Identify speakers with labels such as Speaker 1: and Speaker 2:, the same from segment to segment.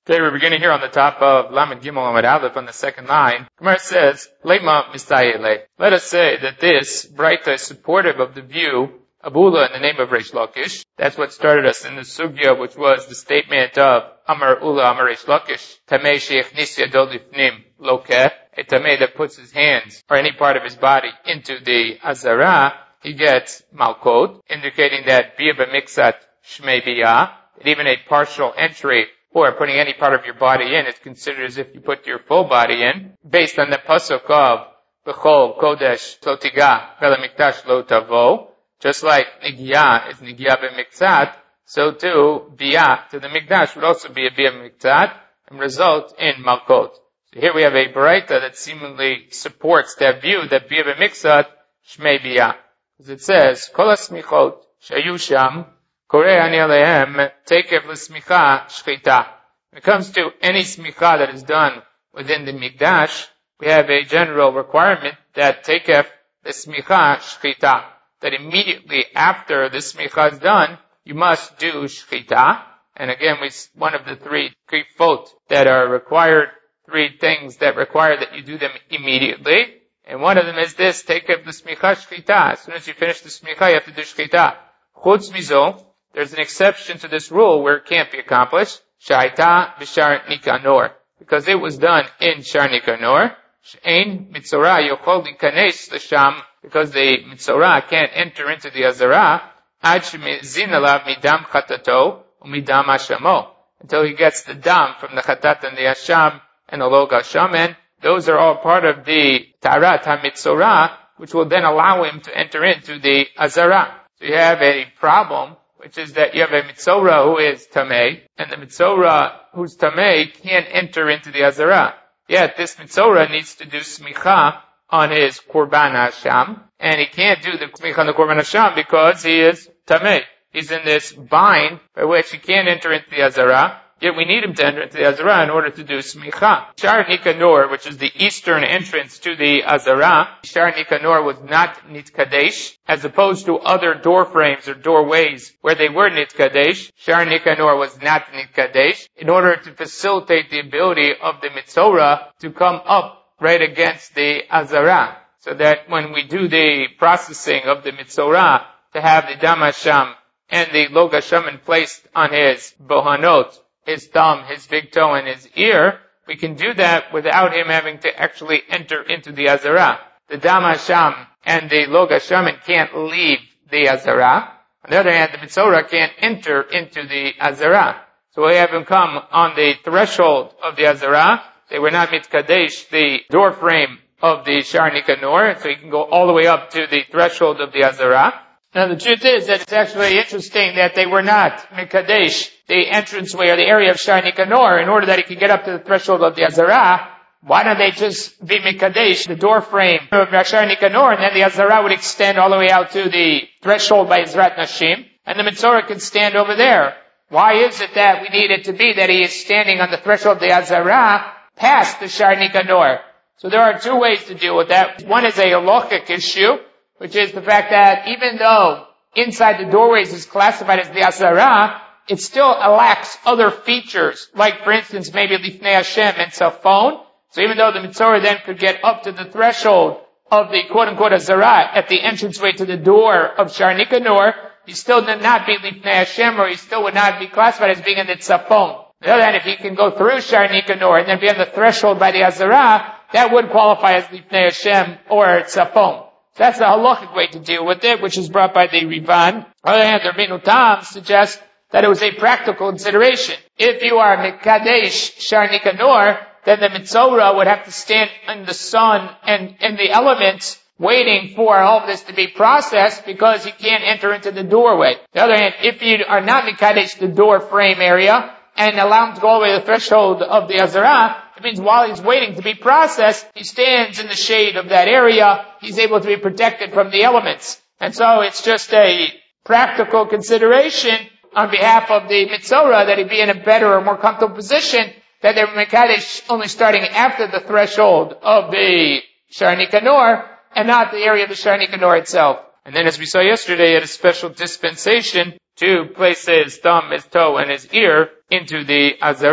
Speaker 1: Today we're beginning here on the top of Lamed Gimel Lamed Aleph on the second line. Gemara says, Lema Mistayele. Let us say that this Braita is supportive of the view of Ula in the name of Reish Lakish. That's what started us in the Sugya, which was the statement of Amar Ula Amar Reish Lakish, Tamei Sheichnis Yado Lifnim Lokeh, a Tamei that puts his hands or any part of his body into the Azara, he gets Malkot, indicating that Bia B'Miksat Shmei Bia, that even a partial entry or putting any part of your body in is considered as if you put your full body in, based on the pasuk of B'chol Kodesh Lo Tiga V'Le Mikdash Lo Tavo. Just like Nigiyah is Nigiyah B'Miktzat, so too Biyah to the Mikdash would also be a Biyah B'Miktzat and result in Malkot. So here we have a Baraita that seemingly supports that view that Biyah B'Miktzat Shmei Biyah. As it says, Kol HaSmichot Shayu Sham Korei Ani Alehem Tekev L'Smicha Shchita. When it comes to any smicha that is done within the Mikdash, we have a general requirement that Tekev L'Smicha Shchita, that immediately after the smicha is done, you must do shchita. And again, one of the three krifot that are required, three things that require that you do them immediately. And one of them is this, Tekev L'Smicha Shchita. As soon as you finish the smicha, you have to do shchita. Chutz mizo, there's an exception to this rule where it can't be accomplished. Shaita b'shar Nikanor. Because it was done in Shar Nikanor. She'ein mitzorah yochol likanes l'sham. Because the mitzorah can't enter into the azara. Ad shemizin alav midam chatato umidam hashamo. Until he gets the dam from the chatat and the hasham and the log hashamen. Those are all part of the tarat ha-mitzorah, which will then allow him to enter into the azara. So you have a problem, which is that you have a mitzorah who is tamei, and the mitzorah who's tamei can't enter into the azara. Yet this mitzorah needs to do smicha on his korban hasham, and he can't do the smicha on the korban hasham because he is tamei. He's in this bind by which he can't enter into the azara. Yet we need him to enter into the azara in order to do smicha. Shar Nikanor, which is the eastern entrance to the azara, Shar Nikanor was not nitkadesh, as opposed to other door frames or doorways where they were nitkadesh. Shar Nikanor was not nitkadesh, in order to facilitate the ability of the mitzorah to come up right against the azara, so that when we do the processing of the mitzorah, to have the dam hasham and the log hashamen placed on his bohanot, his thumb, his big toe, and his ear, we can do that without him having to actually enter into the azara. The dam hasham and the log hashamen can't leave the azara. On the other hand, the mitzorah can't enter into the azara. So we have him come on the threshold of the azara. They were not mitkadesh, the door frame of the Shar Nikanor, so he can go all the way up to the threshold of the azara. Now the truth is that it's actually interesting that they were not Mikadesh, the entranceway or the area of Shar Nikanor, in order that he could get up to the threshold of the Azara. Why don't they just be Mikadesh, the door frame of Shar Nikanor, and then the Azara would extend all the way out to the threshold by Ezrat Nashim, and the Mitzorah could stand over there. Why is it that we need it to be that he is standing on the threshold of the Azara past the Shar Nikanor? So there are two ways to deal with that. One is a halachic issue, which is the fact that even though inside the doorways is classified as the Azara, it still lacks other features, like for instance maybe Lifnei Hashem and Safon. So even though the Mitzorah then could get up to the threshold of the quote-unquote Azara at the entranceway to the door of Shar Nikanor, he still would not be Lifnei Hashem, or he still would not be classified as being in the Safon. On the other hand, if he can go through Shar Nikanor and then be on the threshold by the Azara, that would qualify as Lifnei Hashem or Safon. That's the halachic way to deal with it, which is brought by the Rivan. On the other hand, the Rabbeinu Tam suggests that it was a practical consideration. If you are Mikadesh Shar Nikanor, then the Mitzorah would have to stand in the sun and in the elements waiting for all of this to be processed because he can't enter into the doorway. On the other hand, if you are not Mikadesh the door frame area and allow him to go over the threshold of the Azara, it means while he's waiting to be processed, he stands in the shade of that area. He's able to be protected from the elements. And so it's just a practical consideration on behalf of the Mitzorah that he'd be in a better or more comfortable position, that they're Mekadesh only starting after the threshold of the Shar Nikanor and not the area of the Shar Nikanor itself. And then as we saw yesterday, he had a special dispensation to place his thumb, his toe, and his ear into the Azara.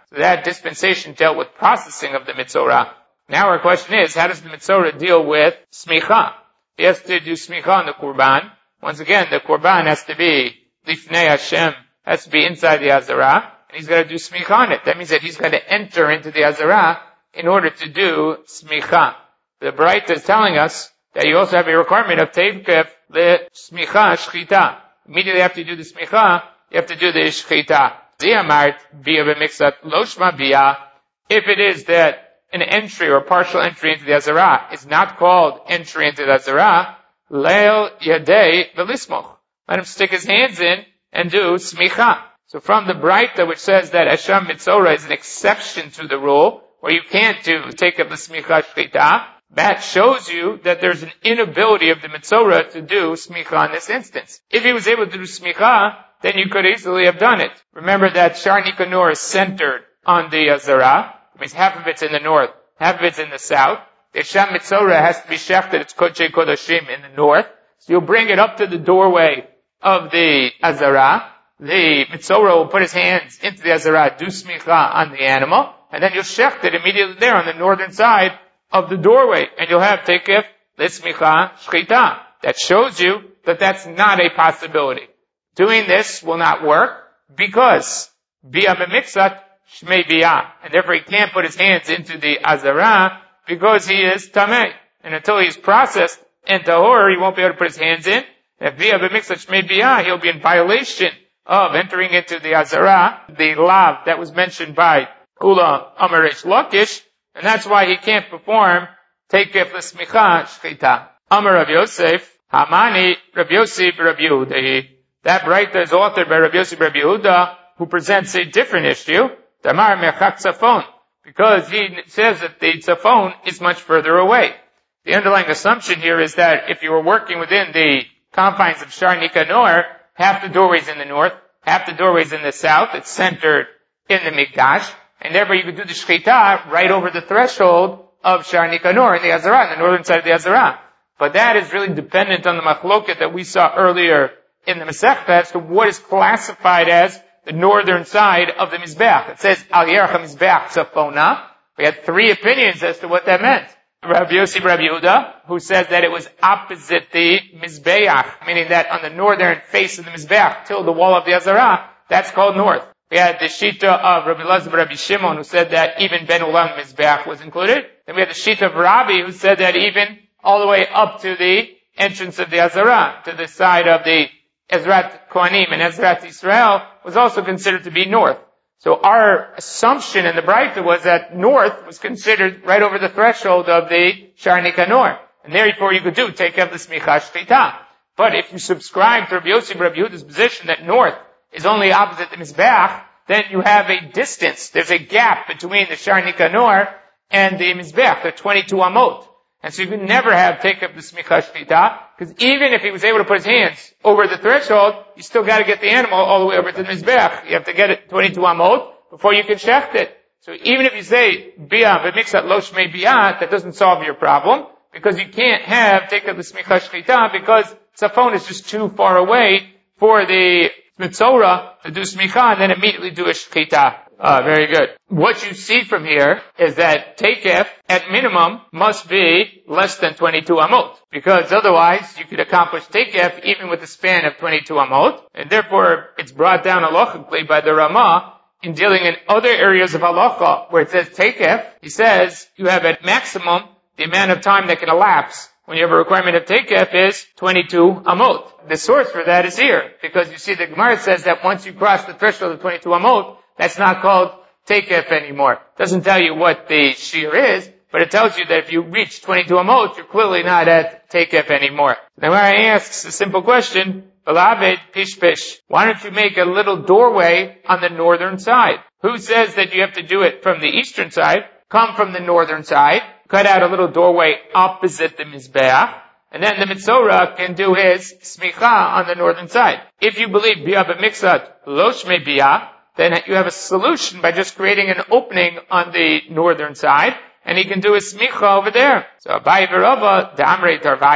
Speaker 1: So that dispensation dealt with processing of the Mitzorah. Now our question is, how does the Mitzorah deal with smicha? He has to do smicha on the Qurban. Once again, the Qurban has to be Lifnei Hashem, has to be inside the Azarah, and he's got to do smicha on it. That means that he's got to enter into the Azarah in order to do smicha. The Braita is telling us that you also have a requirement of teikef the smicha shchita. Immediately after you do the smicha, you have to do the shchita. Ziyamart bia b'mixat loshma bia. If it is that an entry or partial entry into the Azarah is not called entry into the Azarah, leil yadei v'lismoch. Let him stick his hands in and do smicha. So from the Braita, which says that Hashem Mitzorah is an exception to the rule, where you can't take up the smicha shchita, that shows you that there's an inability of the Mitzorah to do smicha in this instance. If he was able to do smicha, then you could easily have done it. Remember that Shar Nikanor is centered on the Azarah. It means half of it's in the north, half of it's in the south. The Hashem Mitzorah has to be shechted, it's Kodshei Kodashim in the north. So you'll bring it up to the doorway of the Azarah. The Mitzorah will put his hands into the Azarah, do smicha on the animal, and then you'll shecht it immediately there on the northern side of the doorway, and you'll have tekef l'smicha shchita. That shows you that that's not a possibility. Doing this will not work because bia b'mixat shmei bia, and therefore he can't put his hands into the Azarah because he is tamei, and until he's processed and tahor, he won't be able to put his hands in. If bia b'mixat shmei bia, he'll be in violation of entering into the Azarah, the lav that was mentioned by Kula Amar Reish Lakish, and that's why he can't perform Teikef L'Smicha Shchita. Amar Rav Yosef, Hamani Rav Yosef Rav Yehuda. That Braita is authored by Rav Yosef Rav Yehuda, who presents a different issue, Tamar Mechak Tzafon, because he says that the Tzafon is much further away. The underlying assumption here is that if you were working within the confines of Shar Nikanor, half the doorways in the north, half the doorways in the south, it's centered in the Mikdash, and therefore you could do the Shchita right over the threshold of Shar Nikanor in the Azarah, in the northern side of the Azarah. But that is really dependent on the machloket that we saw earlier in the Masechta as to what is classified as the northern side of the Mizbeach. It says, Al Yerach HaMizbeach Tzafona. We had three opinions as to what that meant. Rav Yosef Rav Yehuda, who says that it was opposite the Mizbeach, meaning that on the northern face of the Mizbeach till the wall of the Azarah, that's called north. We had the Shita of Rabbi Elazar Rabbi Shimon, who said that even Ben Ulam Mizbeach was included. Then we had the Shita of Rabbi, who said that even all the way up to the entrance of the Azarah, to the side of the Ezrat Kohanim and Ezrat Israel, was also considered to be north. So our assumption in the Braita was that north was considered right over the threshold of the Shar Nikanor. And therefore you could take up the Smicha Shchita. But if you subscribe to Rabbi Yosef Rabbi Yehuda's position that north is only opposite the Mizbeach, then you have a distance. There's a gap between the Shar Nikanor and the Mizbeach. There are 22 amot. And so you could never have take up the Smicha Shchita, because even if he was able to put his hands over the threshold, you still got to get the animal all the way over to the Mizbeach. You have to get it 22 amot before you can shecht it. So even if you say bia v'mixat lo shmei bia, that doesn't solve your problem, because you can't have take up the Smicha Shchita because Tzafon is just too far away for the Mitzorah to do smicha and then immediately do a shchita. Very good. What you see from here is that teikef, at minimum, must be less than 22 amot. Because otherwise, you could accomplish teikef even with a span of 22 amot. And therefore, it's brought down halachically by the Ramah in dealing in other areas of halacha where it says teikef. He says you have at maximum the amount of time that can elapse when you have a requirement of teikef is 22 amot. The source for that is here, because you see the Gemara says that once you cross the threshold of 22 amot, that's not called teikef anymore. It doesn't tell you what the shear is, but it tells you that if you reach 22 amot, you're clearly not at teikef anymore. The Gemara asks a simple question, Belaved pish pish. Why don't you make a little doorway on the northern side? Who says that you have to do it from the eastern side? Come from the northern side, cut out a little doorway opposite the Mizbeach, and then the Mitzorah can do his smicha on the northern side. If you believe bia b'mixat lo shmei bia, then you have a solution by just creating an opening on the northern side, and he can do his smicha over there. So Abaye v'Rava de'amrei tarvayu,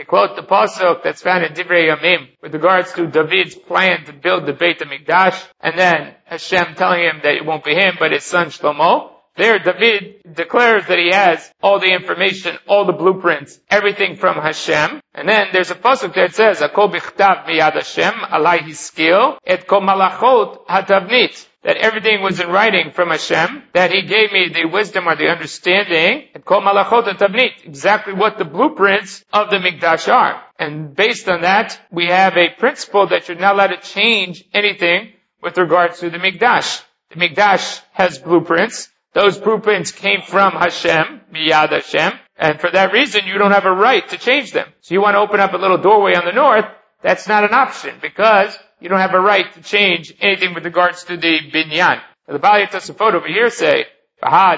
Speaker 1: They quote the pasuk that's found in Divrei Yamim with regards to David's plan to build the Beit HaMikdash, and then Hashem telling him that it won't be him, but his son Shlomo. There, David declares that he has all the information, all the blueprints, everything from Hashem. And then there's a pasuk that says, "Akol bichtav miyad Hashem, alai hiskil, et kol malachot hatavnit." That everything was in writing from Hashem, that He gave me the wisdom or the understanding, et kol malachot hatavnit, exactly what the blueprints of the Mikdash are. And based on that, we have a principle that you're not allowed to change anything with regards to the Mikdash. The Mikdash has blueprints. Those blueprints came from Hashem, miyad Hashem, and for that reason you don't have a right to change them. So you want to open up a little doorway on the north, that's not an option, because you don't have a right to change anything with regards to the binyan. The Balei Tosafot over here say, why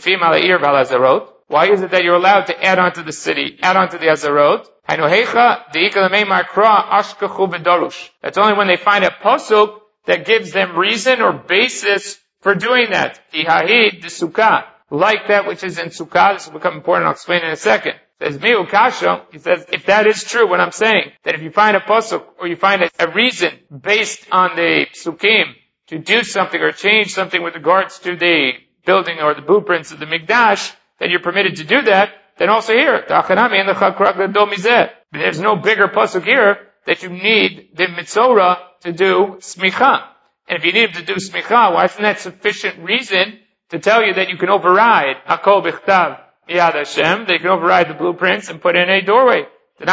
Speaker 1: is it that you're allowed to add on to the city, add on to the Azarot? That's only when they find a pasuk that gives them reason or basis for doing that. Ihahid the sukkah, like that which is in sukkah. This will become important. I'll explain in a second. It says miu kasha. He says if that is true, what I'm saying, that if you find a pasuk or you find a reason based on the psukim to do something or change something with regards to the building or the blueprints of the Mikdash, then you're permitted to do that. Then also here, there's no bigger pasuk here that you need the mitzorah to do smicha. And if you need to do smicha, why isn't that sufficient reason to tell you that you can override Akol Bichtav Miyad Hashem, that you can override the blueprints and put in a doorway?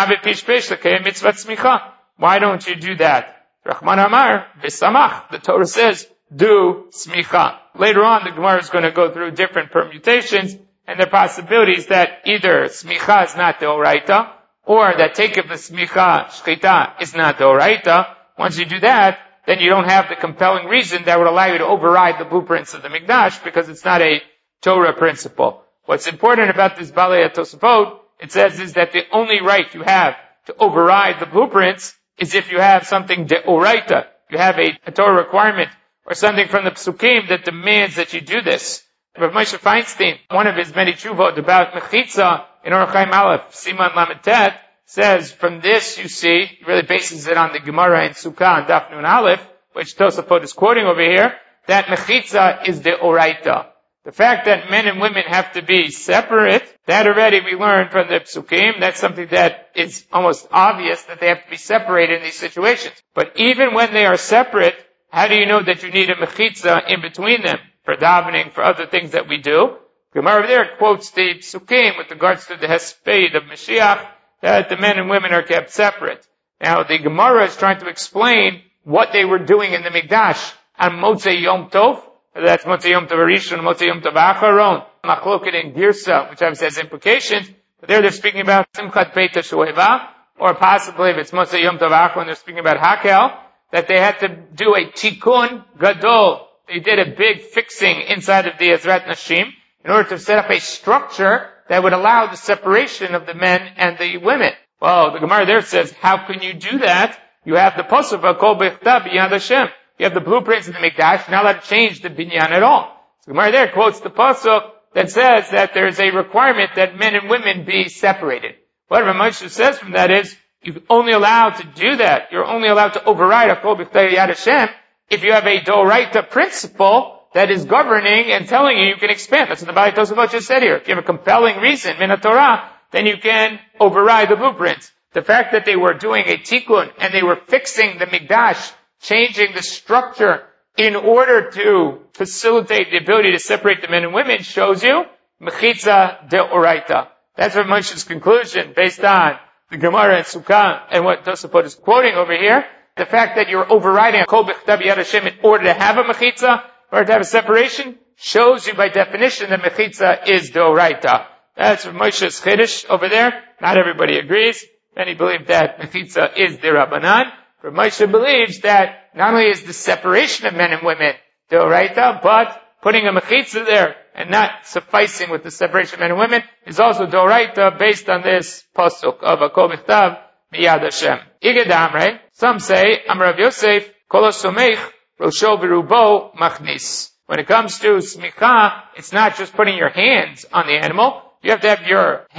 Speaker 1: Why don't you do that? Rahman Amar, V'samach, the Torah says, do smicha. Later on, the Gemara is going to go through different permutations, and the possibilities that either smicha is not the oraita, or that take of the smicha, shchita, is not the oraita. Once you do that, then you don't have the compelling reason that would allow you to override the blueprints of the Mikdash, because it's not a Torah principle. What's important about this Balei Tosafot, it says, is that the only right you have to override the blueprints is if you have something deoraita. You have a Torah requirement, or something from the Psukim that demands that you do this. Rav Moshe Feinstein, one of his many tshuvot about Mechitza in Orach Chaim Aleph, Siman Lamed Tet, says, from this you see, he really bases it on the Gemara in Sukkah and Daf Nun Aleph, which Tosafot is quoting over here, that Mechitza is the Oraita. The fact that men and women have to be separate, that already we learned from the Psukim. That's something that is almost obvious, that they have to be separated in these situations. But even when they are separate, how do you know that you need a Mechitza in between them? For davening, for other things that we do. Gemara over there quotes the Psukim with regards to the Hesped of Mashiach, that the men and women are kept separate. Now, the Gemara is trying to explain what they were doing in the Mikdash on Motzei Yom Tov. That's Motzei Yom Tov Rishon, Motzei Yom Tov Acharon, Machloket and Girsa, which obviously has implications. But there they're speaking about Simchat Beit HaShoeva, or possibly if it's Motzei Yom Tov Acharon, they're speaking about Hakel, that they had to do a Tikkun Gadol. They did a big fixing inside of the Ezrat Nashim in order to set up a structure that would allow the separation of the men and the women. Well, the Gemara there says, how can you do that? You have the pasuk of Kol Bechta B'Yad Hashem. You have the blueprints of the Mikdash. You're not allowed to change the binyan at all. So the Gemara there quotes the pasuk that says that there is a requirement that men and women be separated. What Rav Moshe says from that is, you're only allowed to do that. You're only allowed to override Kol Bechta B'Yad Hashem if you have a Doraita principle that is governing and telling you can expand. That's what the Balei Tosafot just said here. If you have a compelling reason, min Torah, then you can override the blueprints. The fact that they were doing a tikkun and they were fixing the Mikdash, changing the structure in order to facilitate the ability to separate the men and women shows you mechitza deoraita. That's Rav Moshe's conclusion based on the Gemara and Sukkah and what Tosafot is quoting over here. The fact that you're overriding a Kol Bechta B'Yad Hashem in order to have a mechitza, or to have a separation, shows you by definition that mechitza is deoraita. That's Rav Moshe's chiddush over there. Not everybody agrees. Many believe that mechitza is derabanan. Rav Moshe believes that not only is the separation of men and women deoraita, but putting a mechitza there and not sufficing with the separation of men and women is also deoraita based on this pasuk of Kol Bechtav Miyad Hashem. Igedam, right? Some say, Amar Rav Yosef, Kol HaSomech Rosho V'Rubo Machnis. When it comes to smicha, it's not just putting your hands on the animal. You have to have your head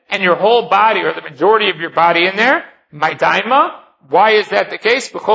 Speaker 1: and your whole body, or the majority of your body in there, Maidaima. Why is that the case? You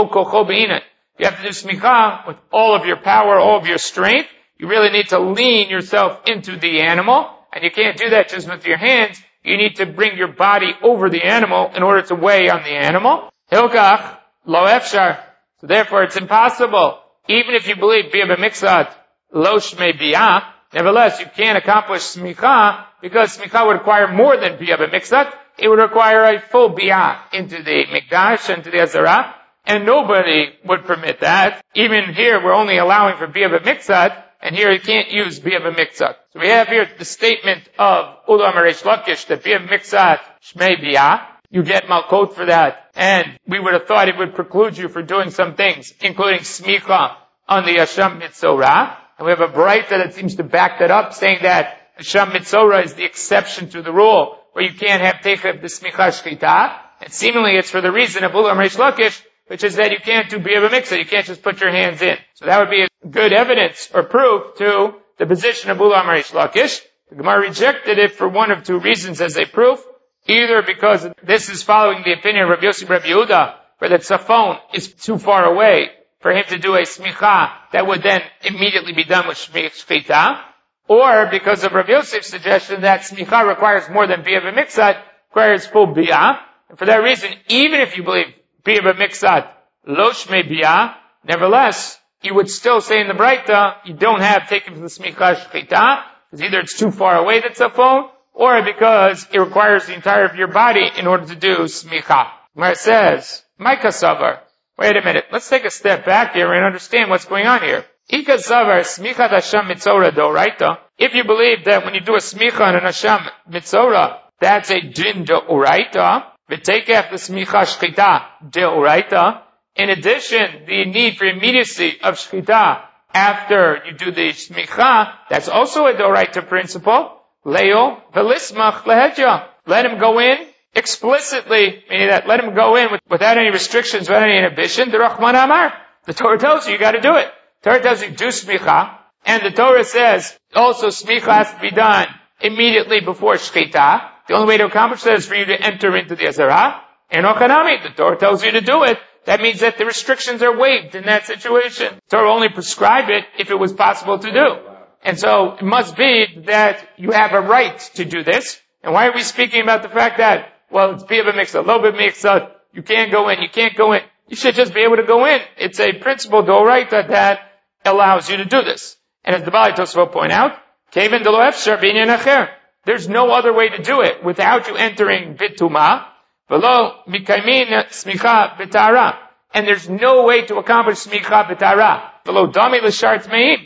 Speaker 1: have to do smicha with all of your power, all of your strength. You really need to lean yourself into the animal, and you can't do that just with your hands. You need to bring your body over the animal in order to weigh on the animal. Hilkach lo efshar. So therefore it's impossible. Even if you believe biyah b'miksat lo shmei biyah, nevertheless you can't accomplish smicha, because smicha would require more than biyah b'miksat. It would require a full biyah into the mikdash, into the azara, and nobody would permit that. Even here we're only allowing for biyah b'miksat, and here you can't use biyah b'miksat. So we have here the statement of Ula Reish Lakish that biyah b'miksat shmei biyah. You get malkot for that. And we would have thought it would preclude you for doing some things, including smicha on the Hasham Mitzorah. And we have a braita that seems to back that up, saying that Hasham Mitzorah is the exception to the rule, where you can't have techev the smicha shchita. And seemingly it's for the reason of Ula Reish Lakish, which is that you can't do biyah b'miksat. You can't just put your hands in. So that would be a good evidence or proof to the position of Ula Reish Lakish. The Gemara rejected it for one of two reasons as a proof. Either because this is following the opinion of Rabbi Yossi Rabbi Yehuda, where the tzafon is too far away for him to do a smicha that would then immediately be done with shchita, or because of Rabbi Yosef's suggestion that smicha requires more than biyah b'miksat, requires full biyah. And for that reason, even if you believe biyah b'miksat lo shmei biyah, nevertheless, you would still say in the Braita, you don't have taken from the smicha shchita, because either it's too far away, the tzafon, or because it requires the entire of your body in order to do smicha. Where it says, Maika Savar. Wait a minute, let's take a step back here and understand what's going on here. Ika Savar, Smicha Hasham Mitzorah Doraita. If you believe that when you do a smicha on an Hasham Mitzorah, that's a din Doraita, v'tekef the smicha shchita Doraita. In addition, the need for immediacy of shchita after you do the smicha, that's also a Doraita principle. Leo velismach lehedja. Let him go in explicitly, meaning that let him go in without any restrictions, without any inhibition. The Rahman Amar. The Torah tells you got to do it. The Torah tells you do smicha, and the Torah says also smicha has to be done immediately before shchita. The only way to accomplish that is for you to enter into the azara. And ochanami, the Torah tells you to do it. That means that the restrictions are waived in that situation. The Torah only prescribed it if it was possible to do. And so it must be that you have a right to do this. And why are we speaking about the fact that, well, it's biyah b'miksat, lo b'miksat, you can't go in, you can't go in. You should just be able to go in. It's a principle d'oraita that allows you to do this. And as the Bali Tosfot point out, keven de lo efshar b'inyan acher. There's no other way to do it without you entering bituma, v'lo mikaymin smicha b'tara. And there's no way to accomplish smicha b'tara. V'lo dami l'shar tmeim.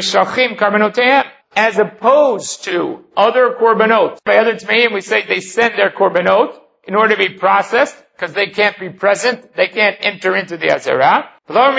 Speaker 1: As opposed to other korbanot. By other tmeim, we say they send their korbanot in order to be processed, because they can't be present, they can't enter into the azara.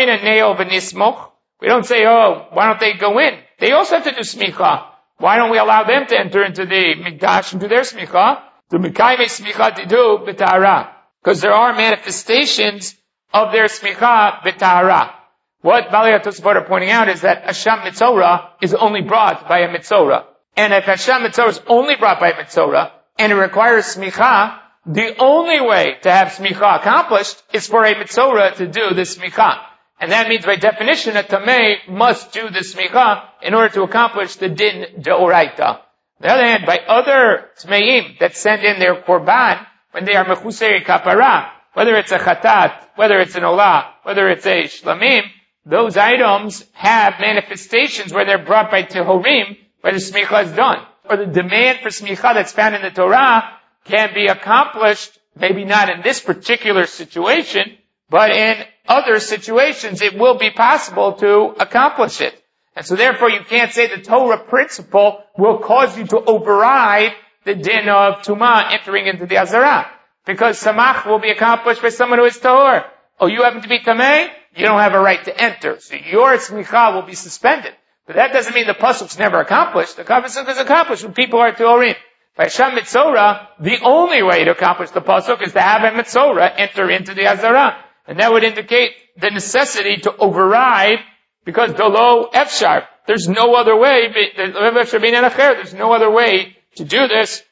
Speaker 1: We don't say, oh, why don't they go in? They also have to do smicha. Why don't we allow them to enter into the mikdash and do their smicha? The mikayme smicha tidu b'tara. Because there are manifestations of their smicha b'tara. What Bali Tosfot are pointing out is that Hasham Mitzorah is only brought by a Mitzorah. And if Hasham Mitzorah is only brought by a Mitzorah, and it requires smicha, the only way to have smicha accomplished is for a Mitzorah to do the smicha. And that means by definition a Tamei must do the smicha in order to accomplish the din deoraita. On the other hand, by other Tmeim that send in their korban, when they are mechusei kapara, whether it's a chatat, whether it's an olah, whether it's a shlamim, those items have manifestations where they're brought by tehorim, where the smicha is done. Or the demand for smicha that's found in the Torah can be accomplished, maybe not in this particular situation, but in other situations it will be possible to accomplish it. And so therefore you can't say the Torah principle will cause you to override the din of Tumah entering into the Azara. Because Samach will be accomplished by someone who is Tahor. Oh, you happen to be Tamei? You don't have a right to enter. So your smicha will be suspended. But that doesn't mean the pasuk's never accomplished. The pasuk is accomplished when people are Tahorim. By Hasham Mitzorah, the only way to accomplish the pasuk is to have a Mitzorah enter into the Azara. And that would indicate the necessity to override, because Dolo Efshar, there's no other way, there's no other way to do this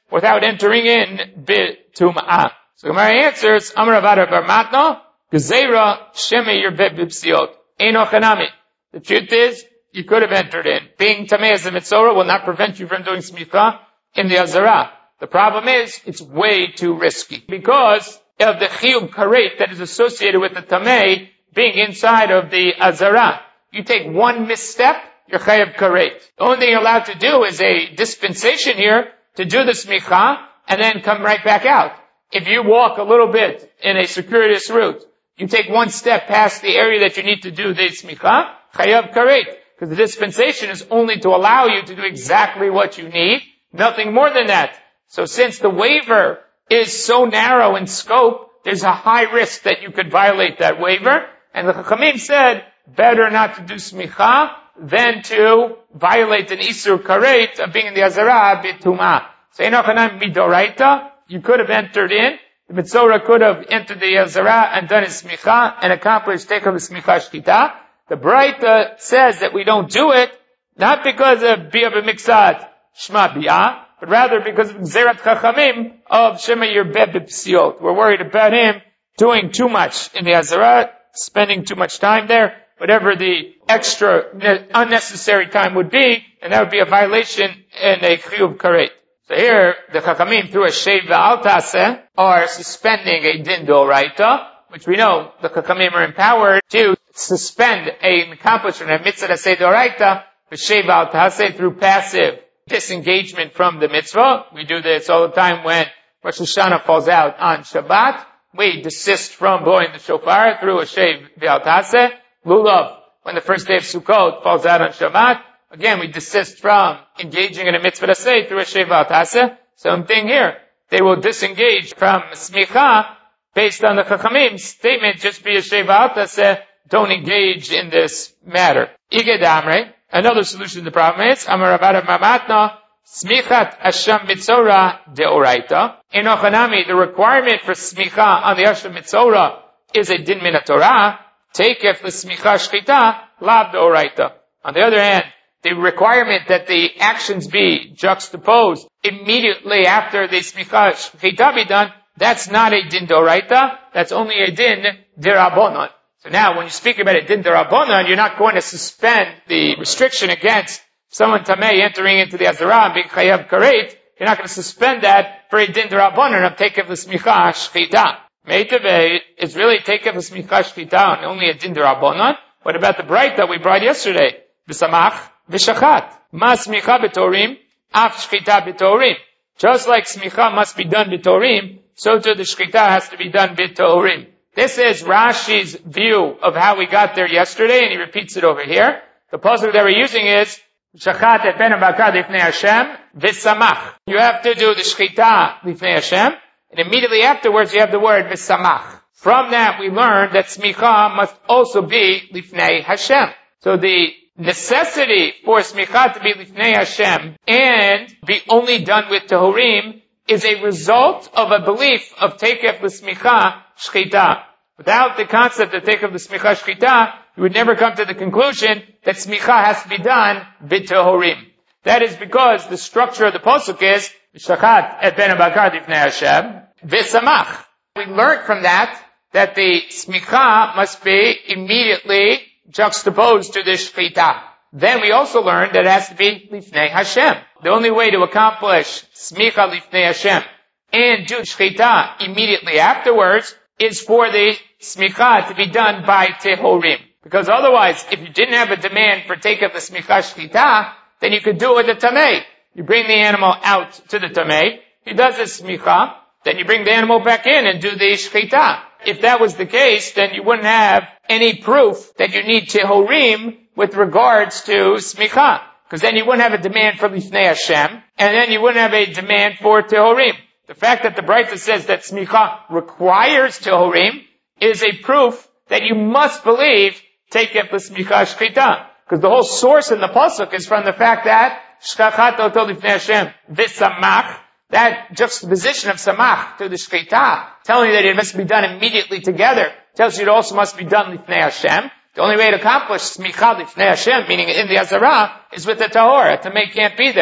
Speaker 1: without entering in bitum'ah. So Gemara answers, Amar Avada bar Matna, Gezeira Shema Yerbeh B'Psiot. Eino Chanami. The truth is, you could have entered in. Being Tamei as a Mitzorah will not prevent you from doing Smicha in the Azara. The problem is, it's way too risky. Because of the Chiyuv Karet that is associated with the Tamei being inside of the Azara. You take one misstep, you're Chayav Karet. The only thing you're allowed to do is a dispensation here to do the Smicha and then come right back out. If you walk a little bit in a circuitous route, you take one step past the area that you need to do the Smicha, Chayav Karet. Because the dispensation is only to allow you to do exactly what you need, nothing more than that. So since the waiver is so narrow in scope, there's a high risk that you could violate that waiver. And the Chachamim said, better not to do Smicha than to violate an Isur Karet of being in the Azara Bitumah. So Enochanam Midoraita, you could have entered in, the Mitzorah could have entered the Azara and done his Smicha and accomplished take of the Smicha Shkita. The Braita says that we don't do it, not because of Bia B'Miksat Shma Bia, but rather because of Zerat Chachamim of Shema Yerbeh B'Psiot. We're worried about him doing too much in the Azara, spending too much time there, whatever the extra unnecessary time would be, and that would be a violation in a Chiyuv Karet. So here, the Chachamim through a Sheiv V'al Taseh are suspending a Din D'Oraita, which we know the Chachamim are empowered to suspend an accomplishment of Mitzvah Aseh D'Oraita, V'Sheiv V'al Taseh through passive disengagement from the mitzvah. We do this all the time when Rosh Hashanah falls out on Shabbat. We desist from blowing the shofar through a Sheiv V'al Taseh. Lulav, when the first day of Sukkot falls out on Shabbat, again we desist from engaging in a mitzvah Aseh through a Sheiv V'al Taseh. Same thing here. They will disengage from Smicha based on the Chachamim's statement, just be a Sheiv V'al Taseh, don't engage in this matter. Iged Amrei. Another solution to the problem is, Amar Avada bar Matna, Smichat Asham Mitzorah Deoraita. In Ochanami, the requirement for Smicha on the Asham Mitzorah is a Din Min HaTorah. Takef the Smicha Shchita, Lav Deoraita. On the other hand, the requirement that the actions be juxtaposed immediately after the Smicha Shchita be done, that's not a Din Deoraita, that's only a Din Derabonon. So now, when you speak about a din d'Rabbanan, you're not going to suspend the restriction against someone tamei entering into the Azara and being chayav karet. You're not going to suspend that for a din d'Rabbanan of take of the smicha shchita. Meitave is really take of the smicha shchita and only a din d'Rabbanan. What about the bright that we brought yesterday? V'samach v'shachat. Ma smicha b'torim, af shchita b'torim. Just like smicha must be done b'torim, so too the shchita has to be done b'torim. This is Rashi's view of how we got there yesterday, and he repeats it over here. The pasuk that we're using is, Shachat et ben bakar lifnei Hashem, v'samach. You have to do the shchita lifnei Hashem, and immediately afterwards you have the word v'samach. From that we learn that smicha must also be lifnei Hashem. So the necessity for smicha to be lifnei Hashem and be only done with tehurim is a result of a belief of takef l'smicha shchita. Without the concept of takef l'smicha shchita, you would never come to the conclusion that smicha has to be done b'tehorim. That is because the structure of the pasuk is shachat et ben bakar lifnei Hashem v'samach. We learned from that the smicha must be immediately juxtaposed to the shchita. Then we also learned that it has to be lifnei Hashem. The only way to accomplish smicha lifnei Hashem and do shchita immediately afterwards is for the smicha to be done by tehorim. Because otherwise, if you didn't have a demand for take of the smicha shchita, then you could do it with the tamei. You bring the animal out to the tamei, he does the smicha, then you bring the animal back in and do the shchita. If that was the case, then you wouldn't have any proof that you need tehorim with regards to smicha. Because then you wouldn't have a demand for lifnei Hashem, and then you wouldn't have a demand for tehorim. The fact that the Braita says that smicha requires tehorim is a proof that you must believe takef l'smicha shchita. Because the whole source in the pasuk is from the fact that shchachat oto lifnei Hashem v'samach, that juxtaposition of samach to the shchita, telling you that it must be done immediately together, tells you it also must be done lifnei Hashem. The only way to accomplish smicha lifnei Hashem, meaning in the Azara, is with the tahor. A tamei can't be there.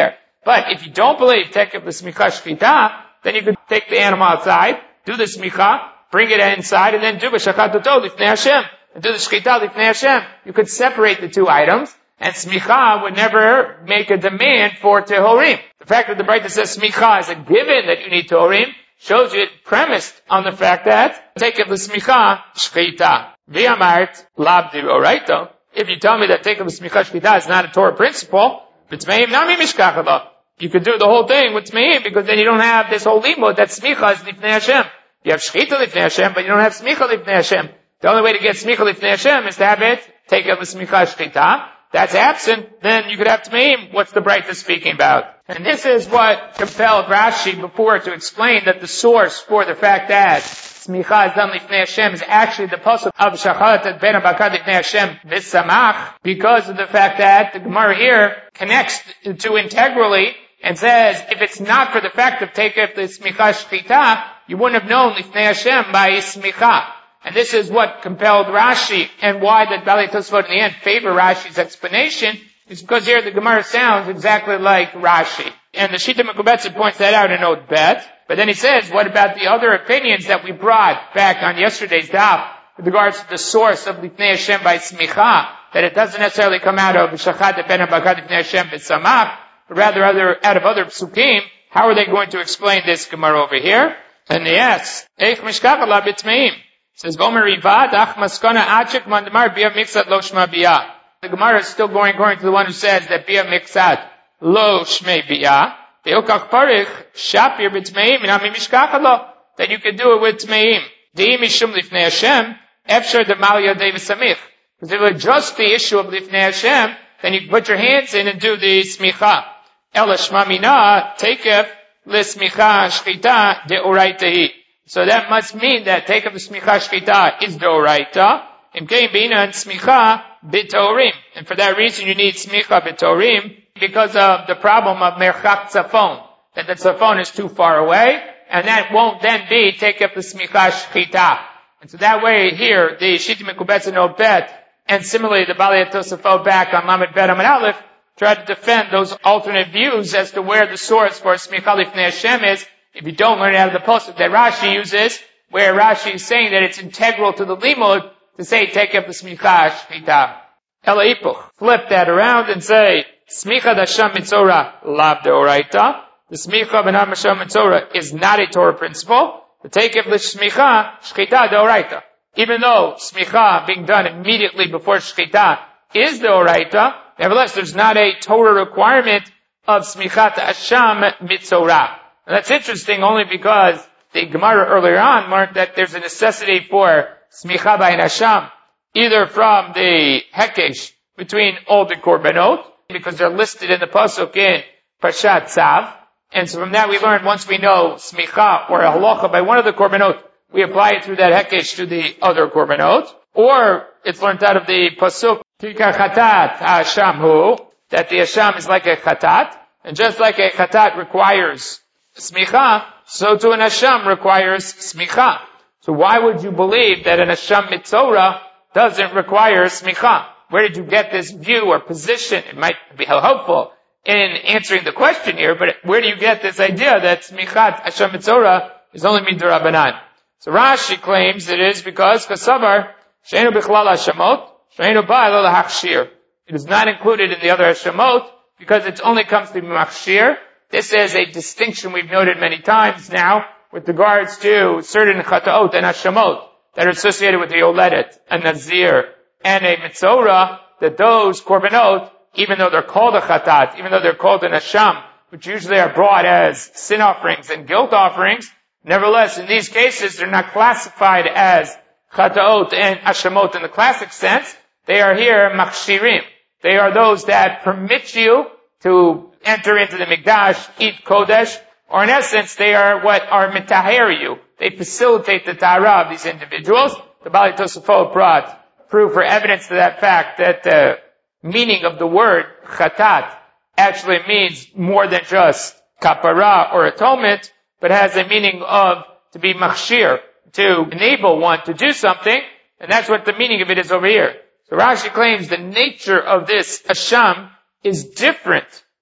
Speaker 1: But if you don't believe tekef l'smicha shchita, then you could take the animal outside, do the smicha, bring it inside, and then do b'shachatoto lifnei Hashem, and do the shchita lifnei Hashem. You could separate the two items, and smicha would never make a demand for tehorim. The fact that the Braita says smicha is a given that you need tehorim shows you it premised on the fact that tekef l'smicha shchita. V'amart lab d'oraita. If you tell me that tekef l'smicha shchita is not a Torah principle, b'tzmeim nami mishkachalo. You could do the whole thing with tzmeim because then you don't have this whole limud that smicha is lifnei Hashem. You have shchita lifnei Hashem, but you don't have smicha lifnei Hashem. The only way to get smicha lifnei Hashem is to have it tekef l'smicha shchita. That's absent, then you could have tmeim. What's the Braita speaking about? And this is what compelled Rashi before to explain that the source for the fact that smicha is done lifnei Hashem is actually the pasuk of shachalat ben abakad lifnei Hashem v'samach, because of the fact that the Gemara here connects to integrally and says if it's not for the fact of tekef the smicha shchita, you wouldn't have known lifnei Hashem by smicha. And this is what compelled Rashi, and why the Balei Tosfot in the end favor Rashi's explanation, is because here the Gemara sounds exactly like Rashi. And the Shita Mekubetzer points that out in Note Bet. But then he says, what about the other opinions that we brought back on yesterday's daf with regards to the source of Lifnei Hashem by Smicha, that it doesn't necessarily come out of Shachat Ben Abakad Lifnei Hashem B'Samach, but rather out of other psukim? How are they going to explain this Gemara over here? And yes, Eich Mishkachala B'Tmeim. Says Gomer Rivad Ach Maskana Achik Mandamar Bia Mixat Lo Shma Bia. The Gemara is still going according to the one who says that Bia Mixat Lo Shmei Bia. Deokach Parich Shapir B'Tmeim Nami Mishkachalo. That you can do it with Tmeim. Dei Mishum Lifnei Hashem Efshar Demalia Dei V'Samich. Because if it were just the issue of Lifnei Hashem, then you can put your hands in and do the Smicha. Ela Shma Mina Tekef L'Smicha Shchita De'oraitahi. So that must mean that tekef smicha shchita is doraita. Imkein bina and smicha bitorim. And for that reason you need smicha bitorim because of the problem of merchak tzafon. That the tzafon is too far away, and that won't then be tekef smicha shchita. And so that way here, the Shita Mekubetzer Note Bet, and similarly the Balei Tosafot back on Lamed Bet Amud Aleph, try to defend those alternate views as to where the source for smicha lifnei Hashem is. If you don't learn it out of the pasuk that Rashi uses, where Rashi is saying that it's integral to the limud to say take up the smicha shchita. Ela ipuch. Flip that around and say smicha d'Hasham mitzora lav deoraita. The smicha b'nam Hasham mitzora is not a Torah principle. The take up the smicha shchita deoraita. Even though smicha being done immediately before shchita is deoraita, nevertheless there's not a Torah requirement of smicha d'Hasham mitzora. And that's interesting only because the Gemara earlier on learned that there's a necessity for smicha by Hasham, either from the hekesh between all the korbanot, because they're listed in the pasuk in Parshat Tzav, and so from that we learned once we know smicha or a halacha by one of the korbanot, we apply it through that hekesh to the other korbanot, or it's learned out of the pasuk Kika Chatat Hasham Hu, that the Hasham is like a chatat, and just like a chatat requires smicha, so too an Hasham requires smicha. So why would you believe that an Hasham mitzora doesn't require smicha? Where did you get this view or position? It might be helpful in answering the question here, but where do you get this idea that smichat Hasham mitzora is only midrabanan? So Rashi claims it is because kasavar sheinu bichlal Hashamot sheinu ba'al lahachshir. It is not included in the other Hashamot because it only comes to machshir. This is a distinction we've noted many times now with regards to certain chataot and hashamot that are associated with the yoledet, a nazir, and a mitzora, that those korbanot, even though they're called a chatat, even though they're called an hasham, which usually are brought as sin offerings and guilt offerings, nevertheless, in these cases, they're not classified as chataot and hashamot in the classic sense. They are here machshirim. They are those that permit you to enter into the Mikdash, eat Kodesh, or in essence, they are what are mitaher you. They facilitate the tahara of these individuals. The Balei Tosafot brought proof or evidence to that fact that the meaning of the word chatat actually means more than just kapara or atonement, but has a meaning of to be machshir, to enable one to do something, and that's what the meaning of it is over here. So Rashi claims the nature of this Hasham is different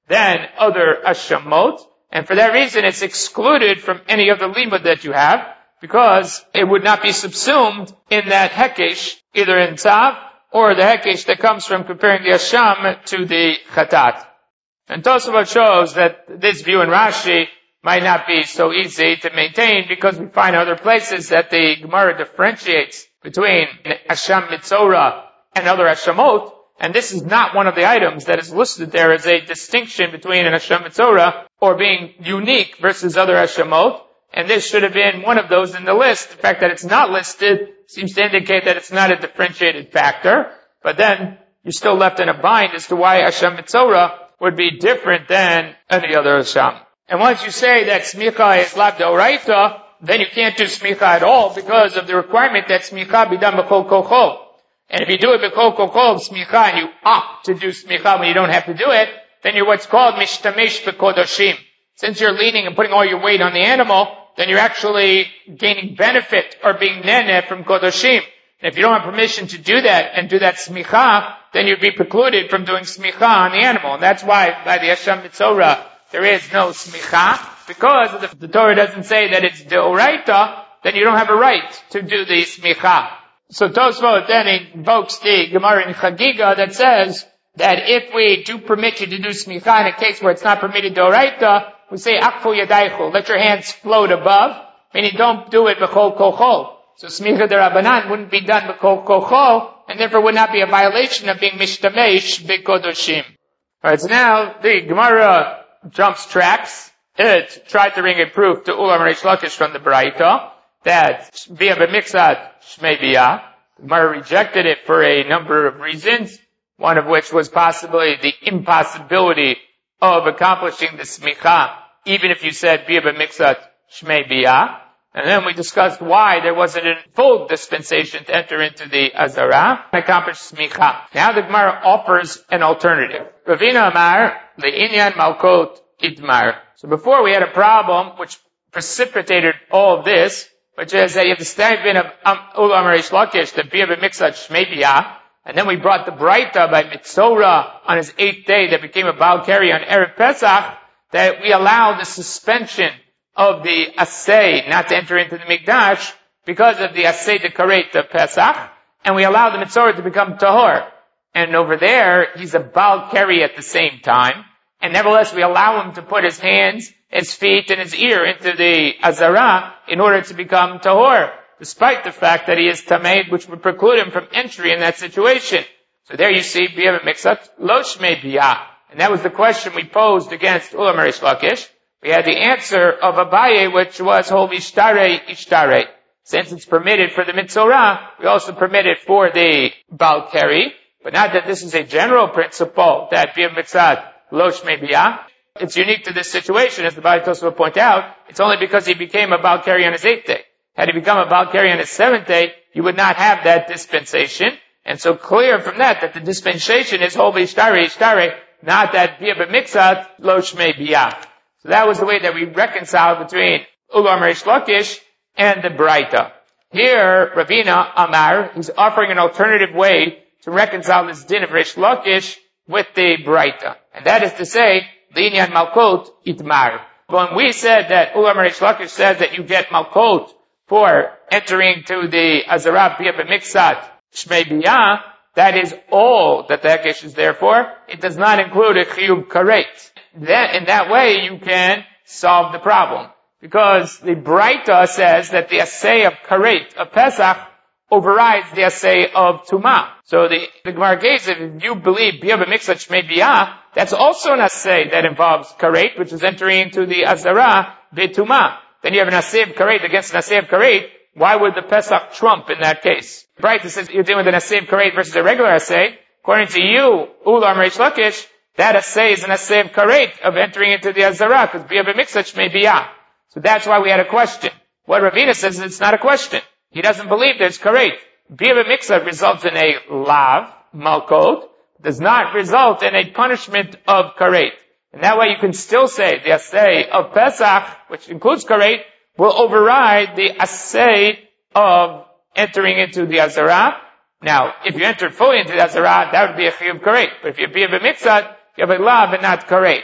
Speaker 1: than other Hashamot. And for that reason, it's excluded from any other limud that you have, because it would not be subsumed in that hekesh, either in Tzav, or the hekesh that comes from comparing the Hasham to the Chatat. And Tosafot shows that this view in Rashi might not be so easy to maintain, because we find other places that the Gemara differentiates between Hasham Mitzorah and other Hashamot, and this is not one of the items that is listed there as a distinction between an Hasham Mitzorah or being unique versus other Hashamot, and this should have been one of those in the list. The fact that it's not listed seems to indicate that it's not a differentiated factor, but then you're still left in a bind as to why Hasham Mitzorah would be different than any other Hasham. And once you say that smicha is lav d'oraita, then you can't do smicha at all because of the requirement that smicha be done b'kol kochol. And if you do it b'kol kochol smicha and you opt to do smicha when you don't have to do it, then you're what's called mishtamesh b'kodoshim. Since you're leaning and putting all your weight on the animal, then you're actually gaining benefit or being nene from kodoshim. And if you don't have permission to do that and do that smicha, then you'd be precluded from doing smicha on the animal. And that's why by the Hasham Mitzorah there is no smicha, because if the Torah doesn't say that it's deoraita, then you don't have a right to do the smicha. So Tosfot then invokes the Gemara in Chagiga that says that if we do permit you to do smicha in a case where it's not permitted deoraita, we say akfu yadaychu, let your hands float above, meaning don't do it b'chol kochol. So smicha derabanan wouldn't be done b'kol kochol, and therefore would not be a violation of being mishtamesh b'kodoshim. Alright, so now the Gemara jumps tracks. It tried to bring a proof to Ulam Reish Lakish from the Baraita that via b'mixat shmei biyah. The Gemara rejected it for a number of reasons, one of which was possibly the impossibility of accomplishing the smicha, even if you said via b'mixat shmei biyah. And then we discussed why there wasn't a full dispensation to enter into the Azara and accomplish smicha. Now the Gemara offers an alternative. Ravina Amar le'inyan malkot idmar. So before we had a problem which precipitated all of this, which is that you have the statement of Ulam Reish Lakish, the bia b'mixat shmei biyah, and then we brought the Braita by Mitzorah on his 8th day that became a Baal Keri on Erev Pesach, that we allow the suspension of the Asay not to enter into the Mikdash because of the Asay de Karet of Pesach, and we allow the Mitzorah to become Tahor. And over there, he's a Baal Keri at the same time, and nevertheless we allow him to put his hands, his feet, and his ear into the Azara in order to become Tahor, despite the fact that he is Tameid, which would preclude him from entry in that situation. So there you see, Biyah Mixat, Lo Shmei Biyah. And that was the question we posed against Ulam Reish Lakish. We had the answer of Abaye, which was Hol Ishtare. Since it's permitted for the Mitzorah, we also permit it for the Baal Keri, but not that this is a general principle that Biyah Mixat, Lo Shmei Biyah. It's unique to this situation, as the Bali Tosfos will point out. It's only because he became a Baal Keri on his 8th day. Had he become a Baal Keri on his 7th day, you would not have that dispensation. And so clear from that the dispensation is Hol Ishtare, not that Biyah B'mixat, Lo Shmei Biyah. So that was the way that we reconciled between Ulam Reish Lakish and the Braita. Here, Ravina Amar, he's offering an alternative way to reconcile this din of Reish Lakish with the Braita. And that is to say, L'inyan Malkot Itmar. When we said that Ulam Reish Lakish says that you get Malkot for entering to the Azara Biyah B'mixat Shmei Biyah, that is all that the Hekesh is there for. It does not include a Chiyuv Karet. Then, in that way, you can solve the problem. Because the Braita says that the Asay of Karet, of Pesach, overrides the Asay of Tumah. So the Gemara says, if you believe Biyah B'mixat Shmei Biyah, that's also an Asay that involves Karet, which is entering into the Azara B'tumah. Then you have an Asay of Karet against an Asay of Karet. Why would the Pesach trump in that case? Braita says you're dealing with an Asay of Karet versus a regular Asay. According to you, Ulam Reish Lakish, that Asay is an Asay of Karet of entering into the Azara, because Biyah B'mixat Shmei Biyah. So that's why we had a question. What Ravina says is it's not a question. He doesn't believe there's Karet. Biyah B'mixat results in a Lav, Malkot, does not result in a punishment of Karet. And that way you can still say the Asay of Pesach, which includes Karet, will override the Asay of entering into the Azara. Now, if you entered fully into the Azara, that would be a Chiyuv Karet. But if you're Biyah B'mixat, you have a Lav and not Karet.